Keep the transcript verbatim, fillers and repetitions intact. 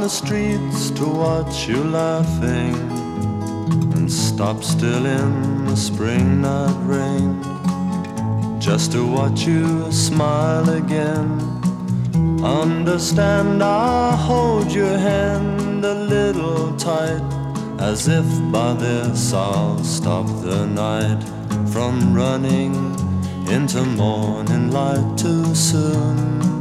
the streets to watch you laughing, and stop still in the spring night rain, just to watch you smile again. Understand, I'll hold your hand a little tight, as if by this I'll stop the night from running into morning light too soon.